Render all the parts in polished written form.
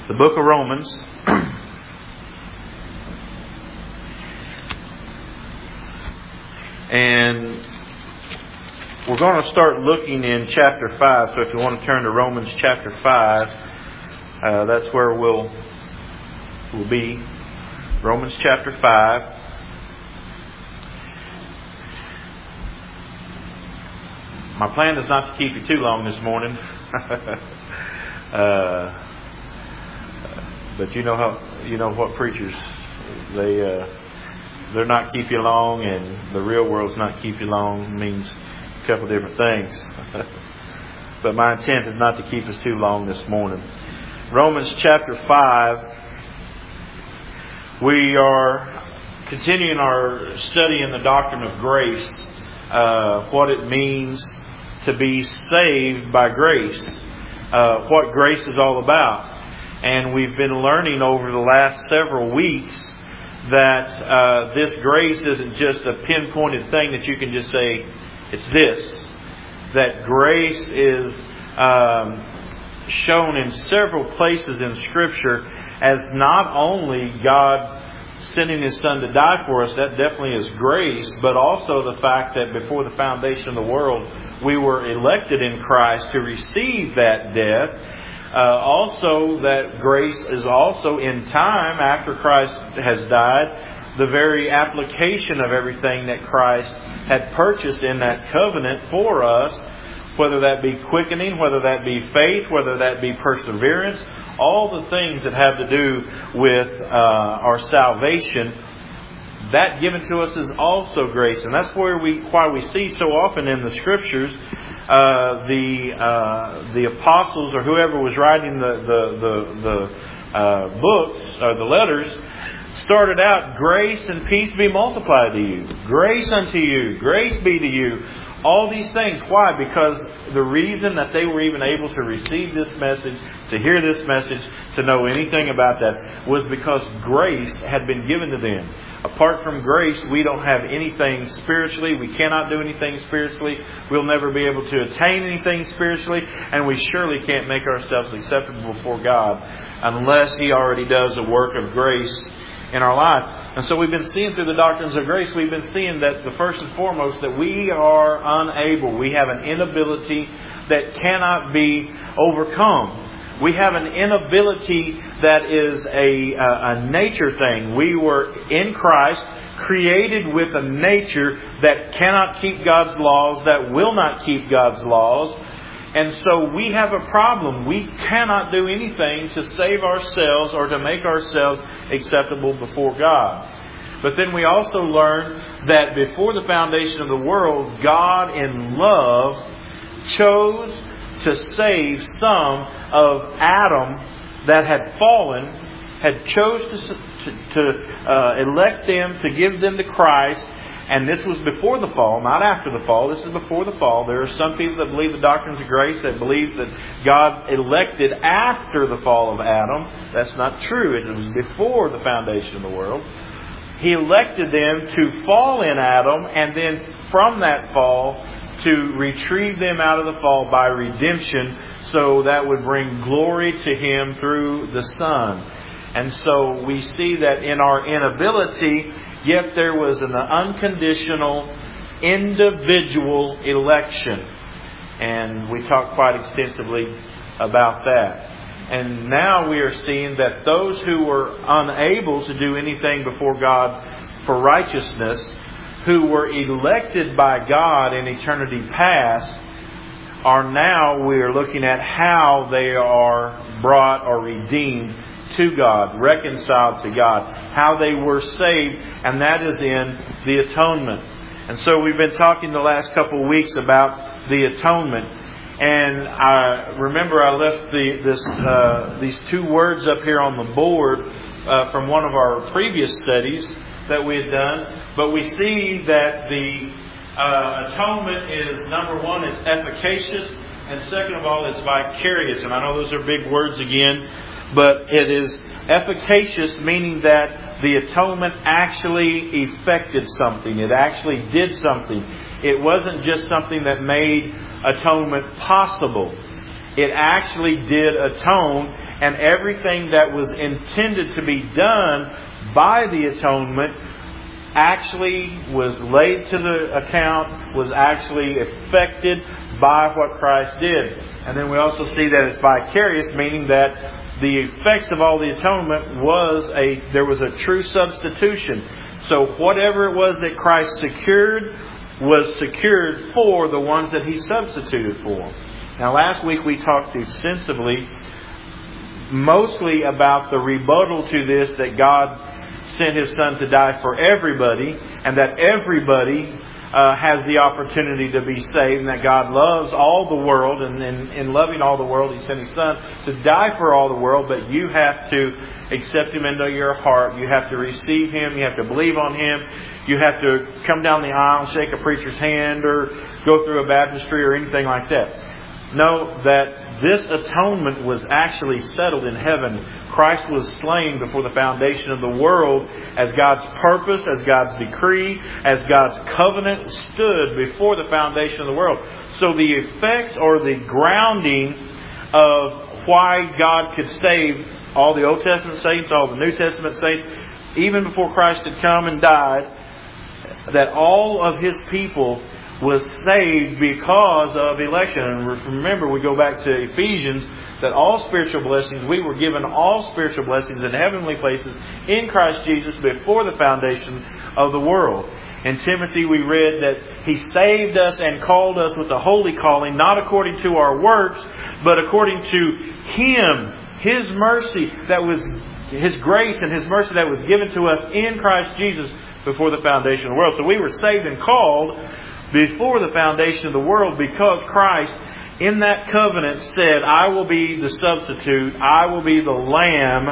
the book of Romans. And we're going to start looking in chapter 5. So if you want to turn to Romans chapter 5, that's where we'll be. Romans chapter 5. My plan is not to keep you too long this morning. But you know what preachers, they're not keep you long, and the real world's not keep you long means a couple different things. But my intent is not to keep us too long this morning. Romans chapter 5. We are continuing our study in the doctrine of grace, what it means to be saved by grace, what grace is all about. And we've been learning over the last several weeks that this grace isn't just a pinpointed thing that you can just say, it's this. That grace is shown in several places in Scripture as not only God sending His Son to die for us, that definitely is grace, but also the fact that before the foundation of the world, we were elected in Christ to receive that death. Also, that grace is also in time after Christ has died, the very application of everything that Christ had purchased in that covenant for us, whether that be quickening, whether that be faith, whether that be perseverance, all the things that have to do with our salvation, that given to us is also grace. And that's why we see so often in the Scriptures the apostles or whoever was writing the books or the letters started out, grace and peace be multiplied to you, grace unto you, grace be to you. All these things. Why? Because the reason that they were even able to receive this message, to hear this message, to know anything about that, was because grace had been given to them. Apart from grace, we don't have anything spiritually. We cannot do anything spiritually. We'll never be able to attain anything spiritually. And we surely can't make ourselves acceptable before God unless He already does a work of grace in our life. And so we've been seeing through the doctrines of grace, we've been seeing that the first and foremost, that we are unable. We have an inability that cannot be overcome. We have an inability that is a nature thing. We were in Christ, created with a nature that cannot keep God's laws, that will not keep God's laws. And so we have a problem. We cannot do anything to save ourselves or to make ourselves acceptable before God. But then we also learn that before the foundation of the world, God in love chose to save some of Adam that had fallen, had chose to elect them, to give them to Christ. And this was before the fall, not after the fall. This is before the fall. There are some people that believe the doctrines of grace that believe that God elected after the fall of Adam. That's not true. It was before the foundation of the world. He elected them to fall in Adam, and then from that fall to retrieve them out of the fall by redemption, so that would bring glory to Him through the Son. And so we see that in our inability, yet there was an unconditional, individual election. And we talked quite extensively about that. And now we are seeing that those who were unable to do anything before God for righteousness, who were elected by God in eternity past, are now, we are looking at how they are brought or redeemed to God, reconciled to God, how they were saved, and that is in the atonement. And so we've been talking the last couple of weeks about the atonement. And I remember I left these two words up here on the board from one of our previous studies that we had done. But we see that the atonement is, number one, it's efficacious, and second of all, it's vicarious. And I know those are big words again, but it is efficacious, meaning that the atonement actually effected something. It actually did something. It wasn't just something that made atonement possible. It actually did atone, and everything that was intended to be done by the atonement actually was laid to the account, was actually effected by what Christ did. And then we also see that it's vicarious, meaning that the effects of all the atonement there was a true substitution. So whatever it was that Christ secured was secured for the ones that He substituted for. Now last week we talked extensively, mostly about the rebuttal to this, that God sent His Son to die for everybody, and that everybody has the opportunity to be saved, and that God loves all the world, and in loving all the world He sent His Son to die for all the world, but you have to accept Him into your heart. You have to receive Him. You have to believe on Him. You have to come down the aisle and shake a preacher's hand or go through a baptistry or anything like that. Know that this atonement was actually settled in heaven. Christ was slain before the foundation of the world as God's purpose, as God's decree, as God's covenant stood before the foundation of the world. So the effects or the grounding of why God could save all the Old Testament saints, all the New Testament saints, even before Christ had come and died, that all of His people was saved because of election. And remember, we go back to Ephesians, that all spiritual blessings, we were given all spiritual blessings in heavenly places in Christ Jesus before the foundation of the world. In Timothy we read that He saved us and called us with a holy calling, not according to our works, but according to Him, His mercy, that was His grace and His mercy that was given to us in Christ Jesus before the foundation of the world. So we were saved and called before the foundation of the world, because Christ in that covenant said, I will be the substitute, I will be the lamb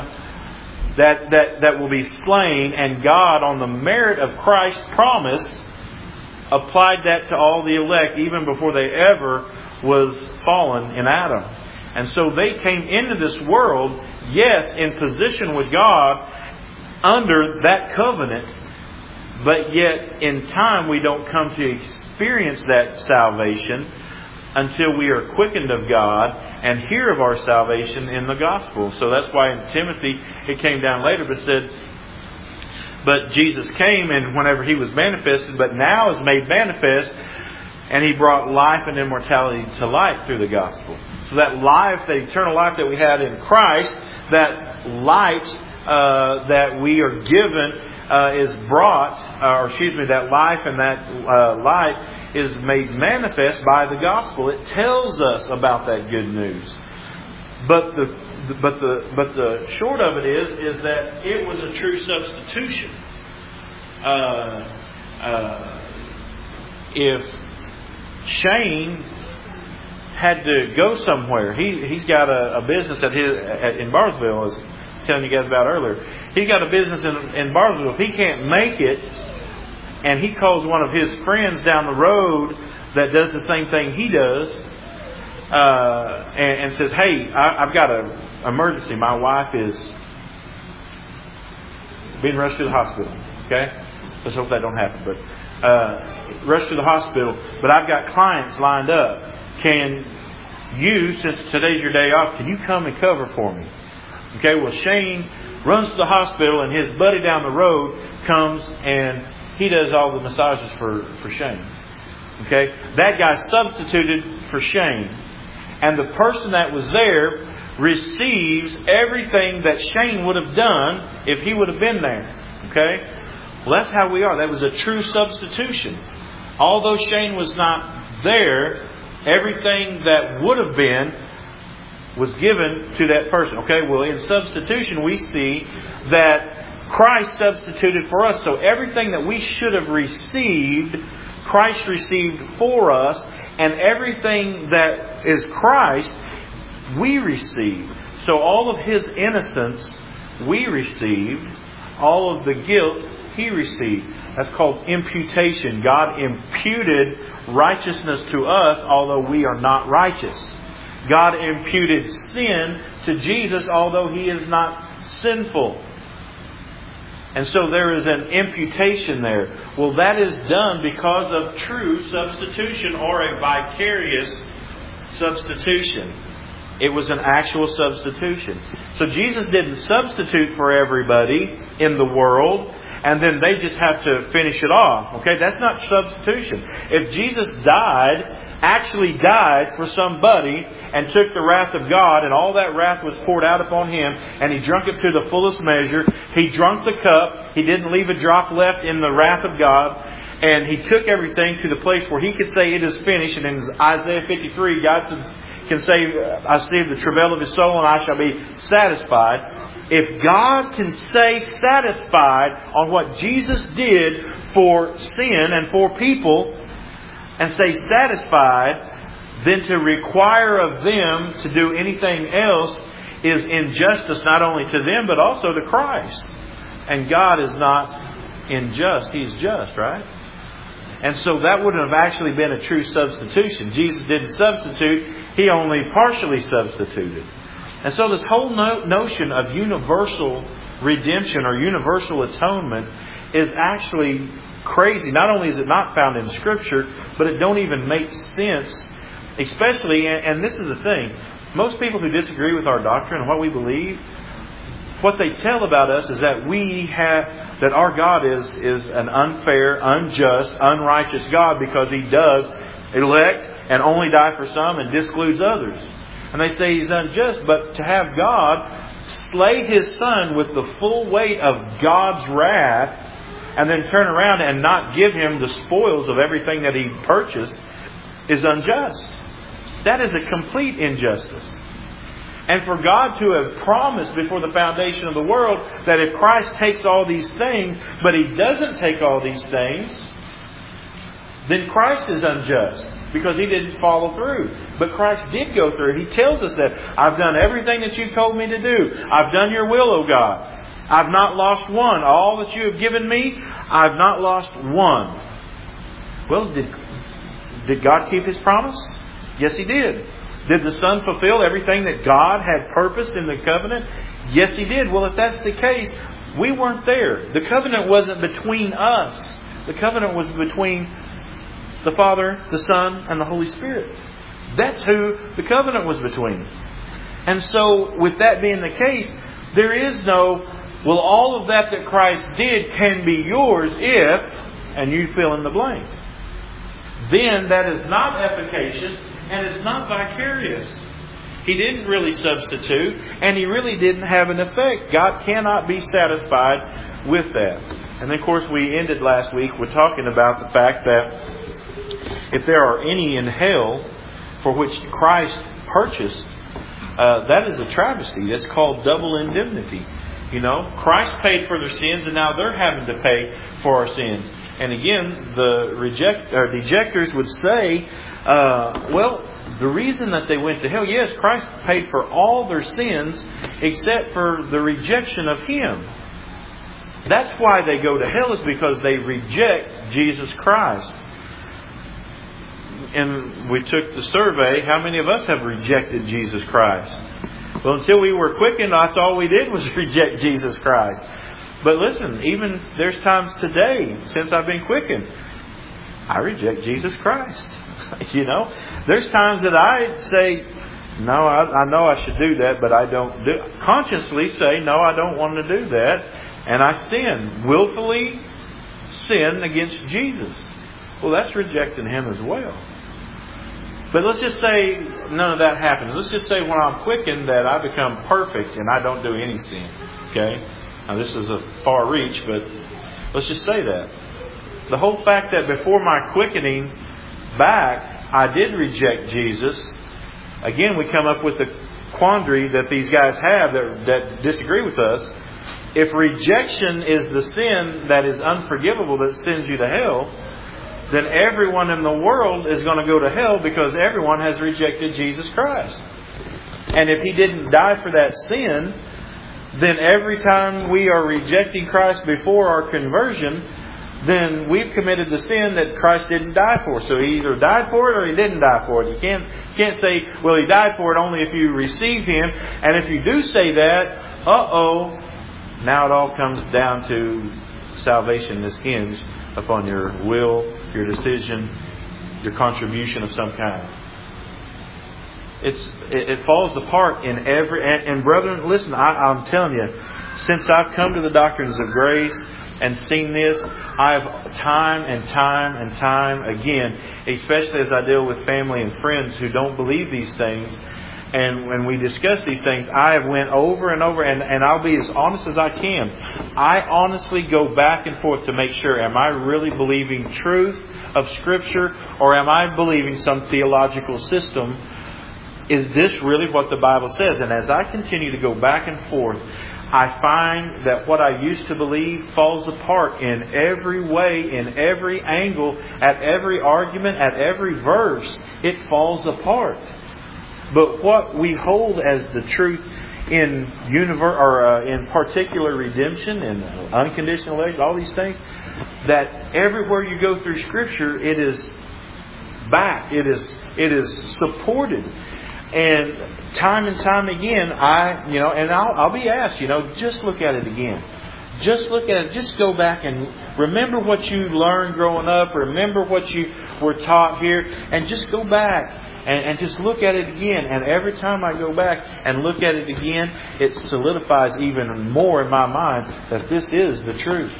that will be slain, and God, on the merit of Christ's promise, applied that to all the elect even before they ever was fallen in Adam. And so they came into this world, yes, in position with God under that covenant, but yet in time we don't come to experience that salvation until we are quickened of God and hear of our salvation in the gospel. So that's why in Timothy it came down later, but said, but Jesus came, and whenever He was manifested, but now is made manifest, and He brought life and immortality to light through the gospel. So that life, that eternal life that we had in Christ, that light that we are given is brought, that life and that light is made manifest by the gospel. It tells us about that good news. But the short of it is that it was a true substitution. If Shane had to go somewhere, he's got a business in Barnesville, as I was telling you guys about earlier. He's got a business in Barnesville. If he can't make it, and he calls one of his friends down the road that does the same thing he does, and says, hey, I've got an emergency. My wife is being rushed to the hospital. Okay? Let's hope that don't happen. But rushed to the hospital. But I've got clients lined up. Can you, since today's your day off, can you come and cover for me? Okay, well, Shane runs to the hospital, and his buddy down the road comes and he does all the massages for Shane. Okay, that guy substituted for Shane. And the person that was there receives everything that Shane would have done if he would have been there. Okay? Well, that's how we are. That was a true substitution. Although Shane was not there, everything that would have been was given to that person. Okay? Well, in substitution, we see that Christ substituted for us. So everything that we should have received, Christ received for us. And everything that is Christ, we receive. So all of His innocence, we received. All of the guilt, He received. That's called imputation. God imputed righteousness to us, although we are not righteous. God imputed sin to Jesus, although He is not sinful. And so there is an imputation there. Well, that is done because of true substitution, or a vicarious substitution. It was an actual substitution. So Jesus didn't substitute for everybody in the world, and then they just have to finish it off. Okay, that's not substitution. If Jesus actually died for somebody and took the wrath of God, and all that wrath was poured out upon Him, and He drunk it to the fullest measure. He drunk the cup. He didn't leave a drop left in the wrath of God. And He took everything to the place where He could say it is finished. And in Isaiah 53, God can say, I see the travail of His soul and I shall be satisfied. If God can say satisfied on what Jesus did for sin and for people, and say satisfied, then to require of them to do anything else is injustice not only to them but also to Christ. And God is not unjust. He's just, right? And so that wouldn't have actually been a true substitution. Jesus didn't substitute. He only partially substituted. And so this whole notion of universal redemption or universal atonement is actually crazy. Not only is it not found in Scripture, but it don't even make sense. Especially, and this is the thing, most people who disagree with our doctrine and what we believe, what they tell about us is that that our God is an unfair, unjust, unrighteous God because He does elect and only die for some and discludes others. And they say He's unjust, but to have God slay His Son with the full weight of God's wrath and then turn around and not give Him the spoils of everything that He purchased is unjust. That is a complete injustice. And for God to have promised before the foundation of the world that if Christ takes all these things, but He doesn't take all these things, then Christ is unjust because He didn't follow through. But Christ did go through. He tells us that I've done everything that you told me to do. I've done your will, O God. I've not lost one. All that you have given me, I've not lost one. Well, did God keep His promise? Yes, He did. Did the Son fulfill everything that God had purposed in the covenant? Yes, He did. Well, if that's the case, we weren't there. The covenant wasn't between us. The covenant was between the Father, the Son, and the Holy Spirit. That's who the covenant was between. And so, with that being the case, there is no, well, all of that Christ did can be yours if, and you fill in the blank. Then that is not efficacious and it's not vicarious. He didn't really substitute and He really didn't have an effect. God cannot be satisfied with that. And then, of course, we ended last week with talking about the fact that if there are any in hell for which Christ purchased, that is a travesty. That's called double indemnity. You know, Christ paid for their sins and now they're having to pay for our sins. And again, the dejectors would say, well, the reason that they went to hell, yes, Christ paid for all their sins except for the rejection of Him. That's why they go to hell, is because they reject Jesus Christ. And we took the survey, how many of us have rejected Jesus Christ? Well, until we were quickened, that's all we did was reject Jesus Christ. But listen, even there's times today, since I've been quickened, I reject Jesus Christ. You know, there's times that I say, no, I know I should do that, but I don't do it. Consciously say, no, I don't want to do that. And I sin, willfully sin against Jesus. Well, that's rejecting Him as well. But let's just say none of that happens. Let's just say when I'm quickened that I become perfect and I don't do any sin. Okay? Now this is a far reach, but let's just say that. The whole fact that before my quickening back, I did reject Jesus. Again, we come up with the quandary that these guys have that disagree with us. If rejection is the sin that is unforgivable, that sends you to hell, then everyone in the world is going to go to hell because everyone has rejected Jesus Christ. And if He didn't die for that sin, then every time we are rejecting Christ before our conversion, then we've committed the sin that Christ didn't die for. So He either died for it or He didn't die for it. You can't say, well, He died for it only if you receive Him. And if you do say that, now it all comes down to salvation is hinged upon your will, your decision, your contribution of some kind. it falls apart in every... And brethren, listen, I'm telling you, since I've come to the doctrines of grace and seen this, I've time and time again, especially as I deal with family and friends who don't believe these things, and when we discuss these things, I have went over and over, and I'll be as honest as I can. I honestly go back and forth to make sure, am I really believing truth of Scripture, or am I believing some theological system? Is this really what the Bible says? And as I continue to go back and forth, I find that what I used to believe falls apart in every way, in every angle, at every argument, at every verse. It falls apart. But what we hold as the truth in in particular redemption and unconditional election, all these things, that everywhere you go through Scripture, it is backed, it is supported. And time again, I'll be asked, just look at it again. Just look at it. Just go back and remember what you learned growing up. Remember what you were taught here. And just go back and just look at it again. And every time I go back and look at it again, it solidifies even more in my mind that this is the truth.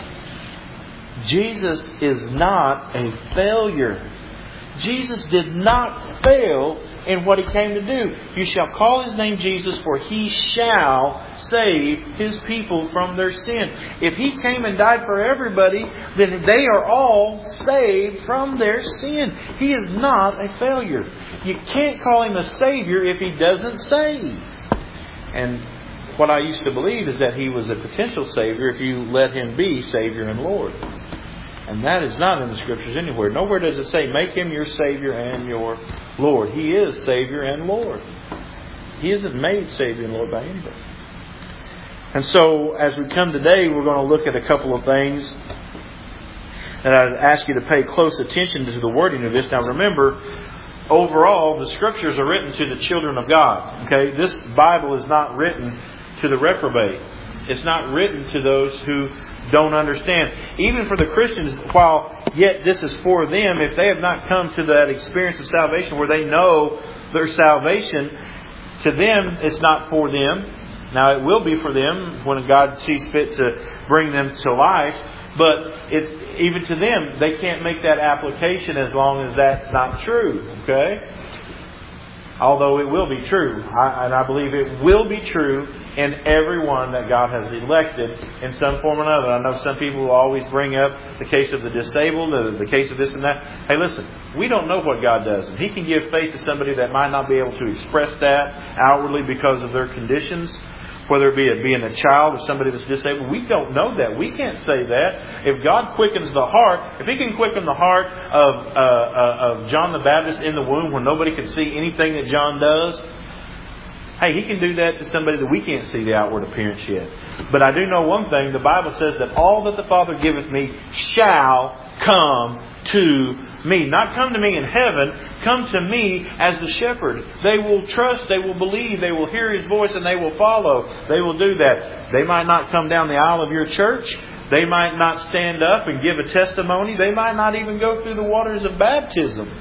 Jesus is not a failure. Jesus did not fail in what He came to do. You shall call His name Jesus, for He shall save His people from their sin. If He came and died for everybody, then they are all saved from their sin. He is not a failure. You can't call Him a Savior if He doesn't save. And what I used to believe is that He was a potential Savior if you let Him be Savior and Lord. And that is not in the Scriptures anywhere. Nowhere does it say, make Him your Savior and your Lord. He is Savior and Lord. He isn't made Savior and Lord by anybody. And so, as we come today, we're going to look at a couple of things. And I'd ask you to pay close attention to the wording of this. Now remember, overall, the Scriptures are written to the children of God. Okay, this Bible is not written to the reprobate. It's not written to those who don't understand. Even for the Christians, while yet this is for them, if they have not come to that experience of salvation where they know their salvation, to them it's not for them. Now it will be for them when God sees fit to bring them to life, but even to them, they can't make that application as long as that's not true. Okay? Although it will be true. And I believe it will be true in everyone that God has elected in some form or another. I know some people will always bring up the case of the disabled, or the case of this and that. Hey, listen, we don't know what God does. And He can give faith to somebody that might not be able to express that outwardly because of their conditions. Whether it be being a child or somebody that's disabled, we don't know that. We can't say that. If God quickens the heart, if He can quicken the heart of John the Baptist in the womb when nobody could see anything that John does, hey, He can do that to somebody that we can't see the outward appearance yet. But I do know one thing. The Bible says that all that the Father giveth me shall come to me. Not come to me in heaven. Come to me as the shepherd. They will trust, they will believe, they will hear His voice, and they will follow. They will do that. They might not come down the aisle of your church. They might not stand up and give a testimony. They might not even go through the waters of baptism.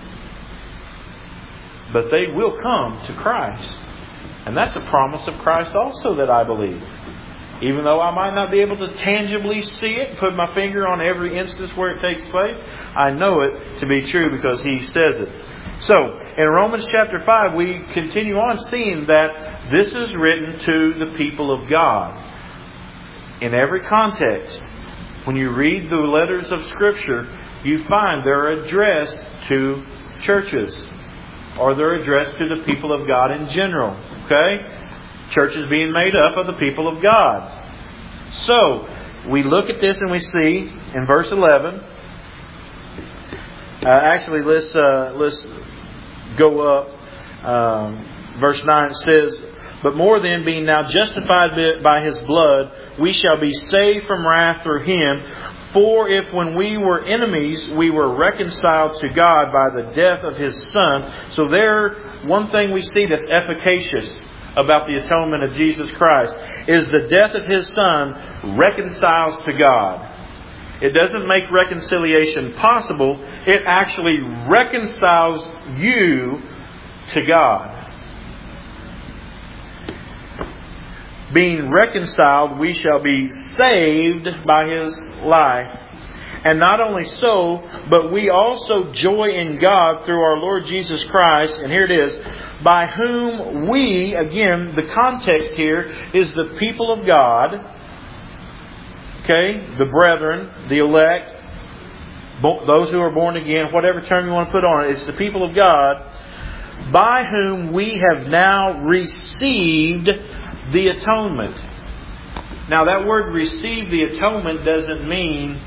But they will come to Christ. And that's a promise of Christ also that I believe. Even though I might not be able to tangibly see it, put my finger on every instance where it takes place, I know it to be true because He says it. So, in Romans chapter 5, we continue on seeing that this is written to the people of God. In every context, when you read the letters of Scripture, you find they're addressed to churches. Or they're addressed to the people of God in general. Okay? Churches being made up of the people of God. So, we look at this and we see in verse 11. Let's go up. Verse 9 says, but more than being now justified by His blood, we shall be saved from wrath through Him. For if when we were enemies, we were reconciled to God by the death of His Son. So one thing we see that's efficacious about the atonement of Jesus Christ is the death of His Son reconciles to God. It doesn't make reconciliation possible. It actually reconciles you to God. being reconciled, we shall be saved by His life. And not only so, but we also joy in God through our Lord Jesus Christ. And here it is, by whom we, again, the context here is the people of God. Okay, the brethren, the elect, those who are born again, whatever term you want to put on it, it's the people of God, by whom we have now received the atonement. Now that word receive the atonement doesn't mean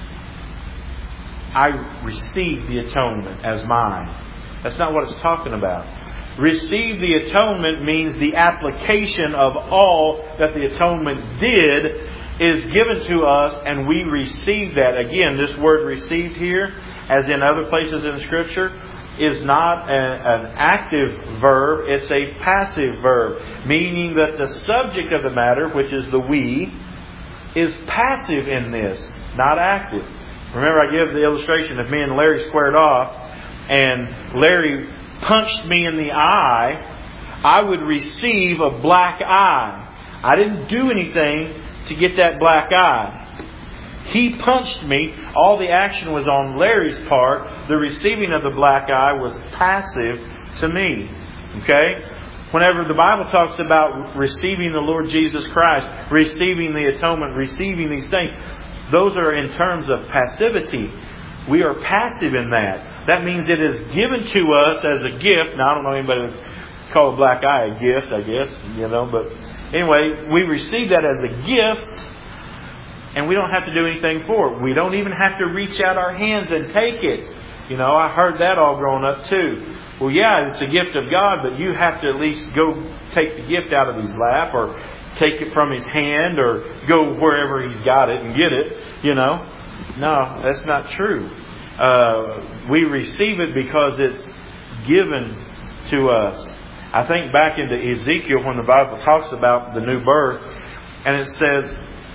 I receive the atonement as mine. That's not what it's talking about. Receive the atonement means the application of all that the atonement did is given to us, and we receive that. Again, this word received here, as in other places in Scripture, is not an active verb, it's a passive verb. Meaning that the subject of the matter, which is the we, is passive in this, not active. Remember I gave the illustration of me and Larry squared off, and Larry punched me in the eye, I would receive a black eye. I didn't do anything to get that black eye. He punched me. All the action was on Larry's part. The receiving of the black eye was passive to me. Okay? Whenever the Bible talks about receiving the Lord Jesus Christ, receiving the atonement, receiving these things, those are in terms of passivity. We are passive in that. That means it is given to us as a gift. Now, I don't know anybody would call a black eye a gift, I guess, but anyway, we receive that as a gift, and we don't have to do anything for it. We don't even have to reach out our hands and take it. I heard that all growing up too. Well, yeah, it's a gift of God, but you have to at least go take the gift out of His lap, or take it from His hand, or go wherever He's got it and get it. No, that's not true. We receive it because it's given to us. I think back into Ezekiel when the Bible talks about the new birth, and it says,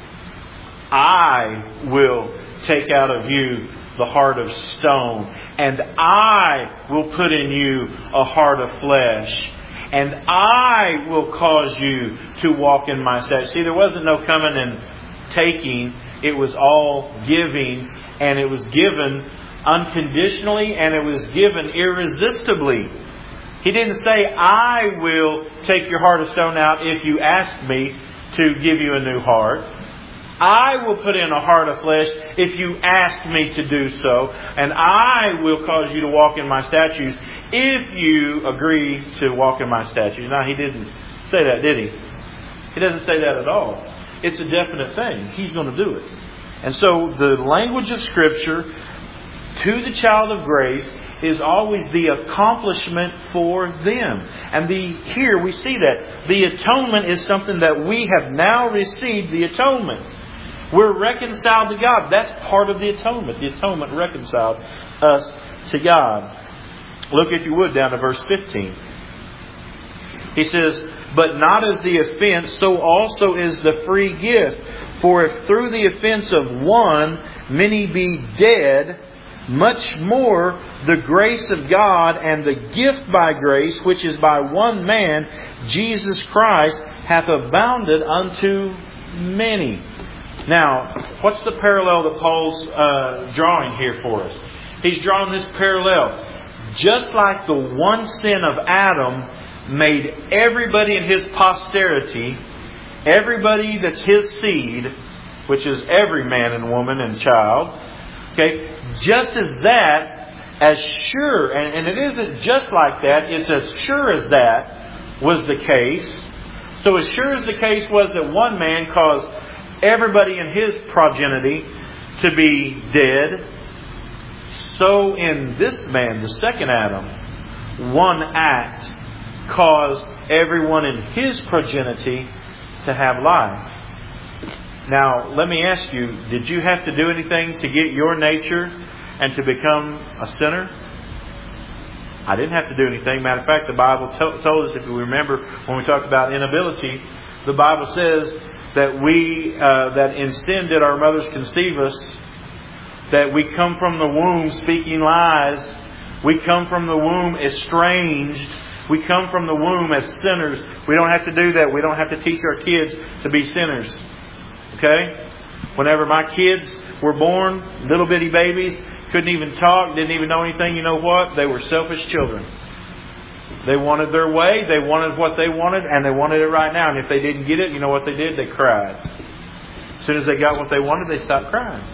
I will take out of you the heart of stone, and I will put in you a heart of flesh, and I will cause you to walk in my statutes. See, there wasn't no coming and taking. It was all giving, and it was given unconditionally, and it was given irresistibly. He didn't say, I will take your heart of stone out if you ask me to give you a new heart. I will put in a heart of flesh if you ask me to do so. And I will cause you to walk in my statutes if you agree to walk in my statutes. Now, He didn't say that, did He? He doesn't say that at all. It's a definite thing. He's going to do it. And so the language of Scripture to the child of grace is always the accomplishment for them. And here we see that. The atonement is something that we have now received the atonement. We're reconciled to God. That's part of the atonement. The atonement reconciled us to God. Look, if you would, down to verse 15. He says, but not as the offense, so also is the free gift. For if through the offense of one many be dead, much more the grace of God and the gift by grace, which is by one man, Jesus Christ, hath abounded unto many. Now, what's the parallel that Paul's drawing here for us? He's drawing this parallel. Just like the one sin of Adam made everybody in his posterity, everybody that's his seed, which is every man and woman and child, okay, just as that, as sure, and it isn't just like that, it's as sure as that was the case. So as sure as the case was that one man caused everybody in his progeny to be dead, so in this man, the second Adam, one act caused everyone in his progeny to have life. Now, let me ask you, did you have to do anything to get your nature and to become a sinner? I didn't have to do anything. Matter of fact, the Bible told us, if you remember when we talked about inability, the Bible says that that in sin did our mothers conceive us, that we come from the womb speaking lies, we come from the womb estranged, We come from the womb as sinners. We don't have to do that. We don't have to teach our kids to be sinners. Okay? Whenever my kids were born, little bitty babies, couldn't even talk, didn't even know anything, you know what? They were selfish children. They wanted their way, they wanted what they wanted, and they wanted it right now. And if they didn't get it, you know what they did? They cried. As soon as they got what they wanted, they stopped crying.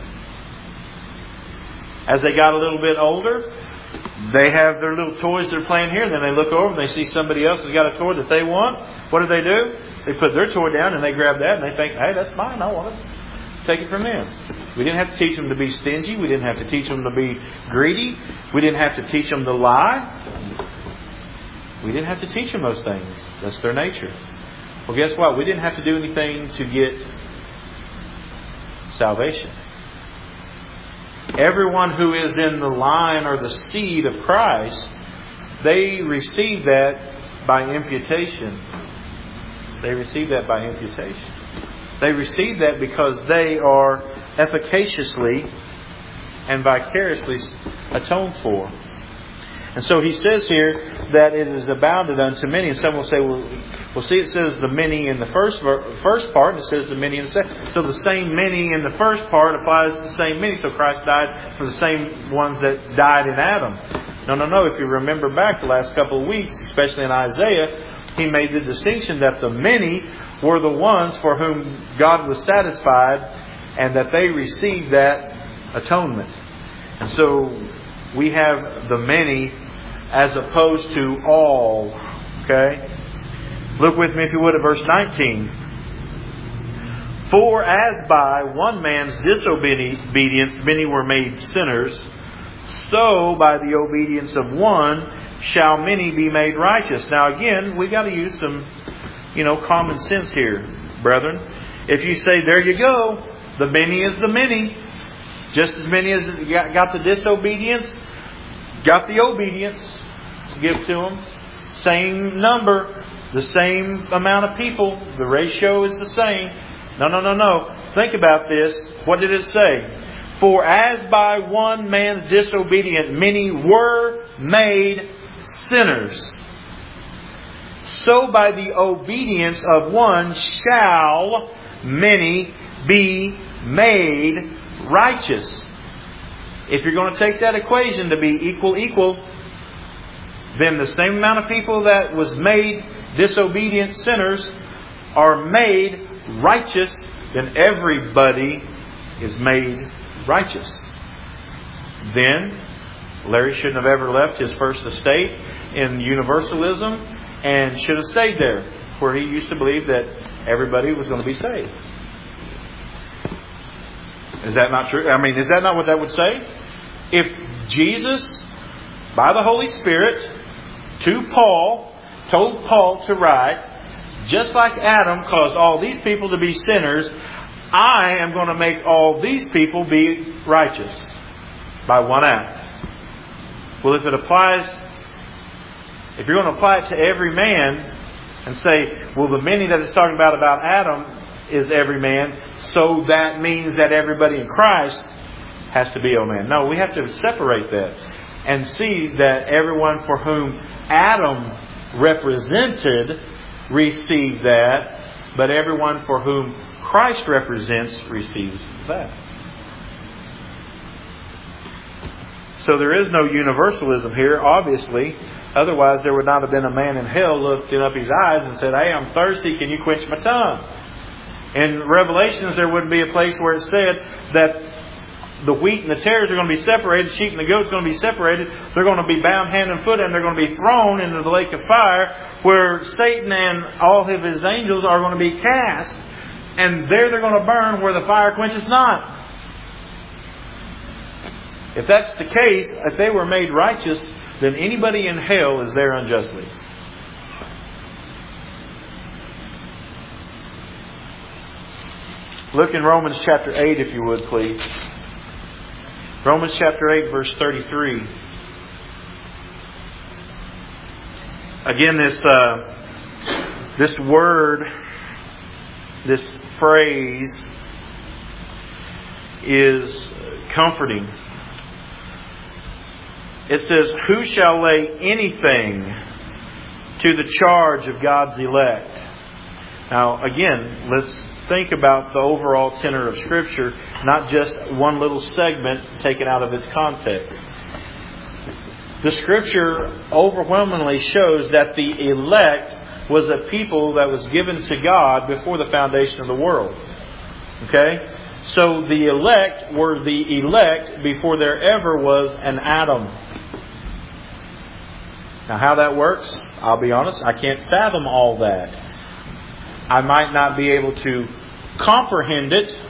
As they got a little bit older, they have their little toys they're playing here, and then they look over and they see somebody else has got a toy that they want. What do? They put their toy down and they grab that and they think, hey, that's mine, I want it. Take it from them. We didn't have to teach them to be stingy. We didn't have to teach them to be greedy. We didn't have to teach them to lie. We didn't have to teach them those things. That's their nature. Well, guess what? We didn't have to do anything to get salvation. Everyone who is in the line or the seed of Christ, they receive that by imputation. They receive that by imputation. They receive that because they are efficaciously and vicariously atoned for. And so he says here that it is abounded unto many. And some will say, well, see, it says the many in the first part, and it says the many in the second. So the same many in the first part applies to the same many. So Christ died for the same ones that died in Adam. No. If you remember back the last couple of weeks, especially in Isaiah, he made the distinction that the many were the ones for whom God was satisfied and that they received that atonement. And so we have the many as opposed to all. Okay? Look with me, if you would, at verse 19. For as by one man's disobedience many were made sinners, so by the obedience of one shall many be made righteous. Now again, we've got to use some common sense here, brethren. If you say, there you go, the many is the many. Just as many as got the disobedience, got the obedience. Give to them. Same number, the same amount of people. The ratio is the same. No. Think about this. What did it say? For as by one man's disobedience many were made sinners, so by the obedience of one shall many be made righteous. If you're going to take that equation to be equal, then the same amount of people that was made disobedient sinners are made righteous, then everybody is made righteous. Then Larry shouldn't have ever left his first estate in Universalism and should have stayed there, where he used to believe that everybody was going to be saved. Is that not true? I mean, is that not what that would say? If Jesus, by the Holy Spirit, to Paul, told Paul to write, just like Adam caused all these people to be sinners, I am going to make all these people be righteous by one act. Well, if you're going to apply it to every man and say, well, the many that it's talking about Adam is every man, so that means that everybody in Christ has to be a man. No, we have to separate that and see that everyone for whom Adam represented received that, but everyone for whom Christ represents receives that. So there is no universalism here, obviously. Otherwise, there would not have been a man in hell lifting up his eyes and said, hey, I'm thirsty, can you quench my tongue? In Revelations, there wouldn't be a place where it said that the wheat and the tares are going to be separated, the sheep and the goats are going to be separated. They're going to be bound hand and foot, and they're going to be thrown into the lake of fire, where Satan and all of his angels are going to be cast. And there they're going to burn where the fire quenches not. If that's the case, if they were made righteous, then anybody in hell is there unjustly. Look in Romans chapter 8, if you would, please. Romans chapter 8, verse 33. Again, this word, this phrase is comforting. It says, who shall lay anything to the charge of God's elect. Now, again, let's think about the overall tenor of Scripture, not just one little segment taken out of its context. The Scripture overwhelmingly shows that the elect was a people that was given to God before the foundation of the world. Okay? So the elect were the elect before there ever was an Adam. Now how that works, I'll be honest, I can't fathom all that. I might not be able to comprehend it,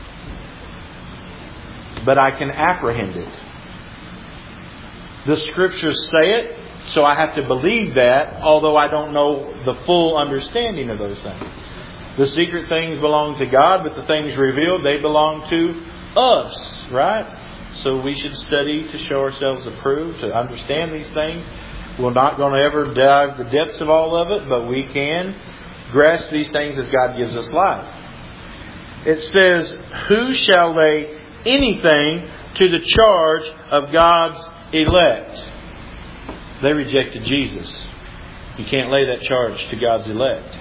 but I can apprehend it. The Scriptures say it, so I have to believe that, although I don't know the full understanding of those things. The secret things belong to God, but the things revealed, they belong to us, right? So we should study to show ourselves approved, to understand these things. We're not going to ever dive the depths of all of it, but we can grasp these things as God gives us life. It says, who shall lay anything to the charge of God's elect? They rejected Jesus. You can't lay that charge to God's elect.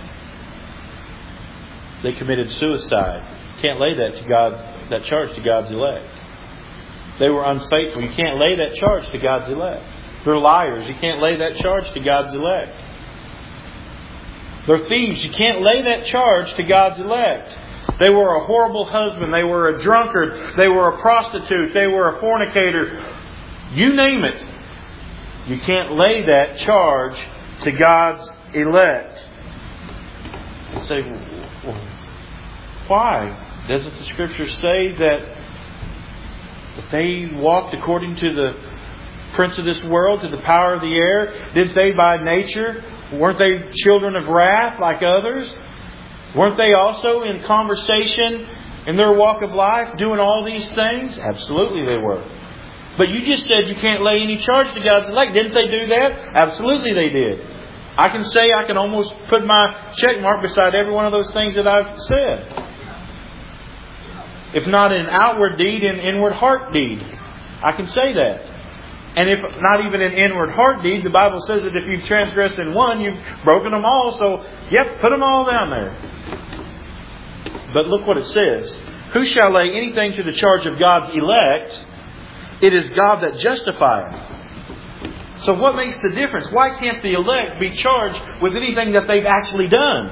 They committed suicide. You can't lay that charge to God's elect. They were unfaithful. You can't lay that charge to God's elect. They're liars. You can't lay that charge to God's elect. They're thieves. You can't lay that charge to God's elect. They were a horrible husband. They were a drunkard. They were a prostitute. They were a fornicator. You name it. You can't lay that charge to God's elect. You say, well, why? Doesn't the Scripture say that they walked according to the prince of this world, to the power of the air? Didn't they by nature? Weren't they children of wrath like others? Weren't they also in conversation in their walk of life doing all these things? Absolutely they were. But you just said you can't lay any charge to God's elect. Didn't they do that? Absolutely they did. I can say I can almost put my check mark beside every one of those things that I've said. If not in outward deed, in inward heart deed. I can say that. And if not even in inward heart deed, the Bible says that if you've transgressed in one, you've broken them all. So, yep, put them all down there. But look what it says. Who shall lay anything to the charge of God's elect? It is God that justifieth. So what makes the difference? Why can't the elect be charged with anything that they've actually done?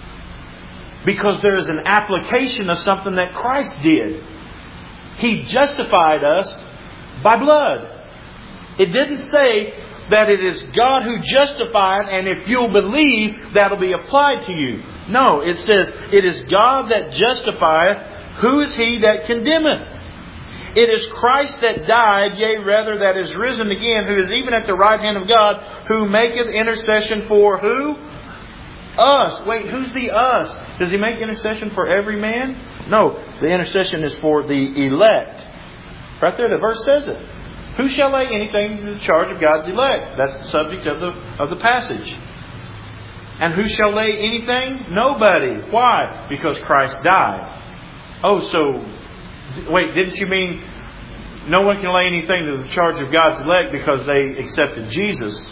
Because there is an application of something that Christ did. He justified us by blood. It didn't say that it is God who justifieth, and if you'll believe, that'll be applied to you. No, it says, it is God that justifieth. Who is he that condemneth? It is Christ that died, yea, rather that is risen again, who is even at the right hand of God, who maketh intercession for who? Us. Wait, who's the us? Does he make intercession for every man? No, the intercession is for the elect. Right there, the verse says it. Who shall lay anything to the charge of God's elect? That's the subject of the passage. And who shall lay anything? Nobody. Why? Because Christ died. Oh, so, wait, didn't you mean no one can lay anything to the charge of God's elect because they accepted Jesus?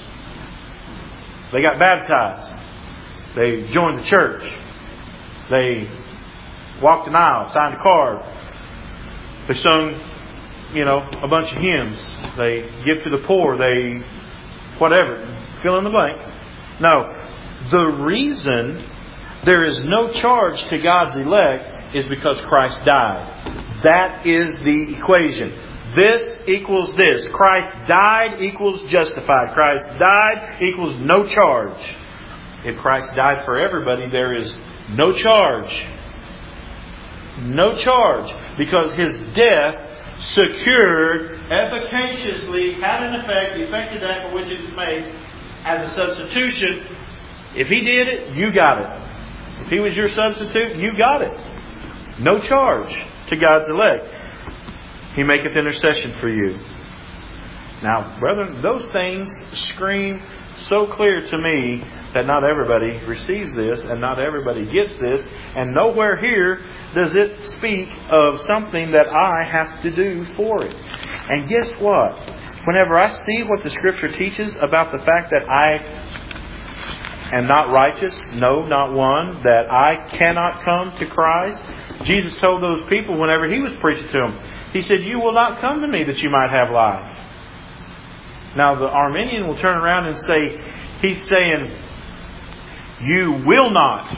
They got baptized. They joined the church. They walked an aisle, signed a card. They sung, a bunch of hymns. They give to the poor. They, whatever. Fill in the blank. No. The reason there is no charge to God's elect is because Christ died. That is the equation. This equals this. Christ died equals justified. Christ died equals no charge. If Christ died for everybody, there is no charge. No charge. Because His death secured, efficaciously, had an effect, effected that for which it was made as a substitution. If He did it, you got it. If He was your substitute, you got it. No charge to God's elect. He maketh intercession for you. Now, brethren, those things scream so clear to me that not everybody receives this and not everybody gets this. And nowhere here does it speak of something that I have to do for it. And guess what? Whenever I see what the Scripture teaches about the fact that I and not righteous? No, not one. That I cannot come to Christ? Jesus told those people whenever He was preaching to them, He said, you will not come to me that you might have life. Now the Arminian will turn around and say, he's saying, you will not.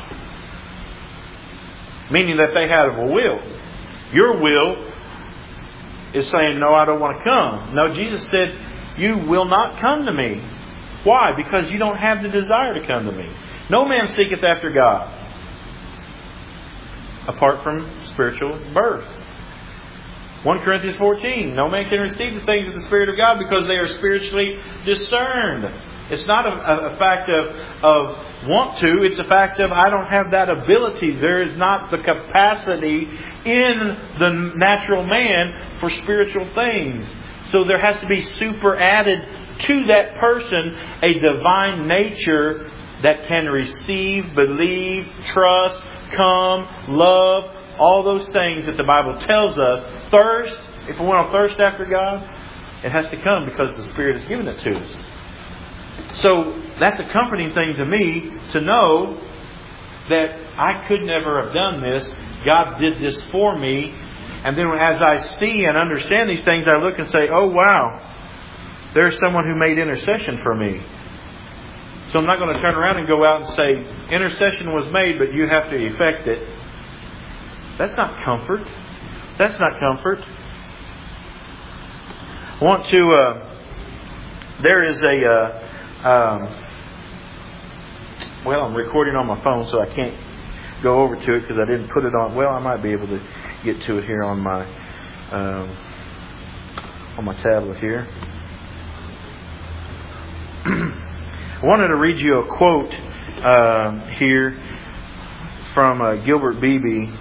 Meaning that they have a will. Your will is saying, no, I don't want to come. No, Jesus said, you will not come to me. Why? Because you don't have the desire to come to me. No man seeketh after God apart from spiritual birth. 1 Corinthians 14, no man can receive the things of the Spirit of God because they are spiritually discerned. It's not a fact of want to. It's a fact of I don't have that ability. There is not the capacity in the natural man for spiritual things. So there has to be super added to that person a divine nature that can receive, believe, trust, come, love, all those things that the Bible tells us. Thirst, if we want to thirst after God, it has to come because the Spirit has given it to us. So that's a comforting thing to me to know that I could never have done this. God did this for me. And then as I see and understand these things, I look and say, oh wow, there's someone who made intercession for me. So I'm not going to turn around and go out and say, intercession was made, but you have to effect it. That's not comfort. That's not comfort. I want to... there is a... well, I'm recording on my phone, so I can't go over to it because I didn't put it on. Well, I might be able to get to it here on my tablet here. I wanted to read you a quote here from Gilbert Beebe.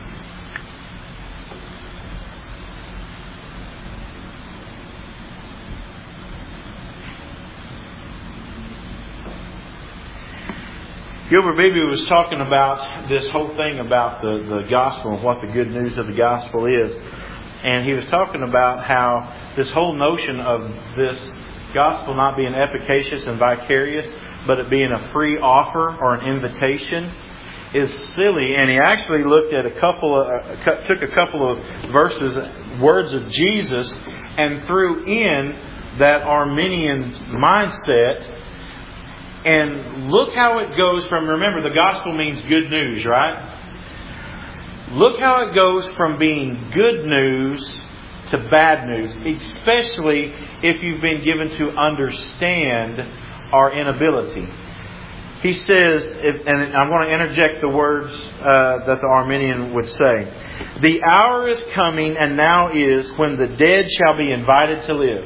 Gilbert Beebe was talking about this whole thing about the gospel and what the good news of the gospel is. And he was talking about how this whole notion of this gospel not being efficacious and vicarious, but it being a free offer or an invitation is silly. And he actually looked at took a couple of verses, words of Jesus, and threw in that Arminian mindset. And look how it goes from, remember, the gospel means good news, right? Look how it goes from being good news to bad news, especially if you've been given to understand our inability. He says, and I'm going to interject the words that the Arminian would say. The hour is coming and now is when the dead shall be invited to live.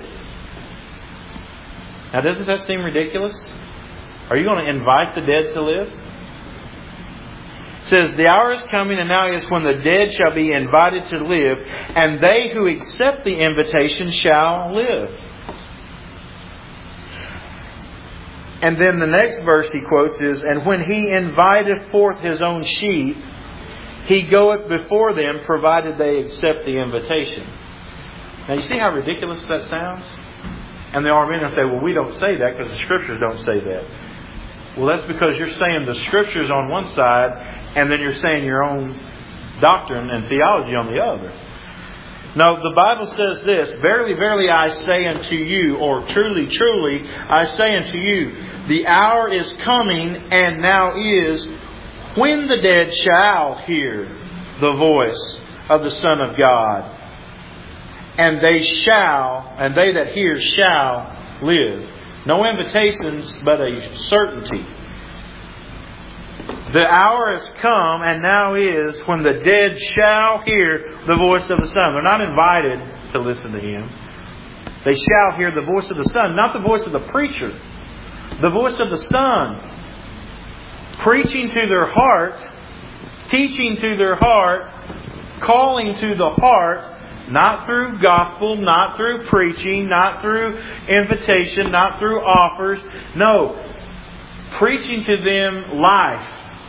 Now doesn't that seem ridiculous? Are you going to invite the dead to live? It says, the hour is coming and now is when the dead shall be invited to live, and they who accept the invitation shall live. And then the next verse he quotes is, and when he inviteth forth his own sheep, he goeth before them, provided they accept the invitation. Now you see how ridiculous that sounds? And the Arminians say, well, we don't say that because the Scriptures don't say that. Well, that's because you're saying the Scriptures on one side, and then you're saying your own doctrine and theology on the other. No, the Bible says this, verily, verily, I say unto you, or truly, truly, I say unto you, the hour is coming, and now is, when the dead shall hear the voice of the Son of God, and they that hear shall live. No invitations, but a certainty. The hour has come, and now is, when the dead shall hear the voice of the Son. They're not invited to listen to Him. They shall hear the voice of the Son, not the voice of the preacher. The voice of the Son. Preaching to their heart, teaching to their heart, calling to the heart, not through gospel, not through preaching, not through invitation, not through offers. No. Preaching to them life.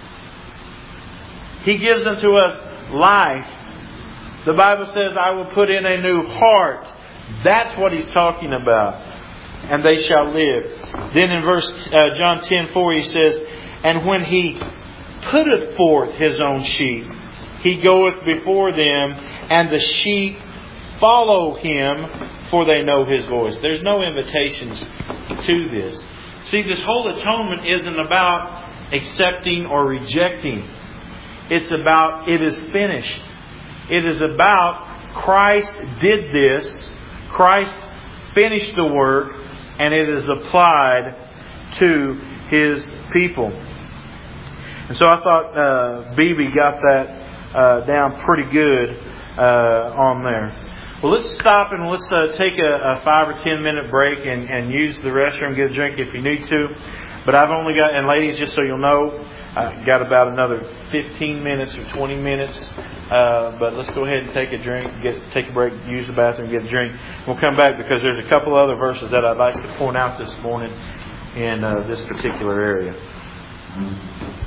He gives unto us life. The Bible says, I will put in a new heart. That's what He's talking about. And they shall live. Then in verse John 10:4 He says, And when He putteth forth His own sheep, He goeth before them, and the sheep follow Him, for they know His voice. There's no invitations to this. See, this whole atonement isn't about accepting or rejecting. It's about, it is finished. It is about Christ did this. Christ finished the work, and it is applied to His people. And so I thought BB got that down pretty good on there. Well, let's stop and let's take a 5 or 10 minute break and use the restroom, get a drink if you need to. But I've only got, and ladies, just so you'll know, I've got about another 15 minutes or 20 minutes. But let's go ahead and take a drink, take a break, use the bathroom, get a drink. We'll come back because there's a couple other verses that I'd like to point out this morning in this particular area.